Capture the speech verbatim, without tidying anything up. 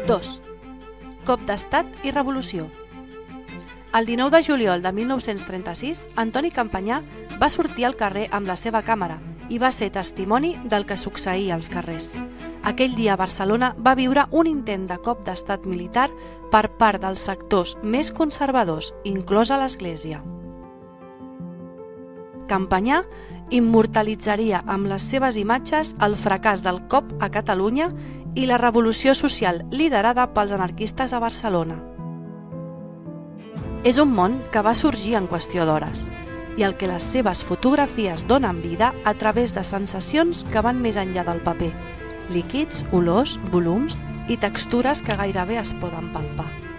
dos. Cop d'estat i revolució. El dinou de juliol de mil nou-cents trenta-sis, Antoni Campanyà va sortir al carrer amb la seva càmera i va ser testimoni del que succeïa als carrers. Aquell dia Barcelona va viure un intent de cop d'estat militar per part dels sectors més conservadors, inclosa l'Església. Campanyà immortalitzaria amb les seves imatges el fracàs del cop a Catalunya i la revolució social liderada pels anarquistes a Barcelona. És un món que va sorgir en qüestió d'hores i al que les seves fotografies donen vida a través de sensacions que van més enllà del paper, líquids, olors, volums i textures que gairebé es poden palpar.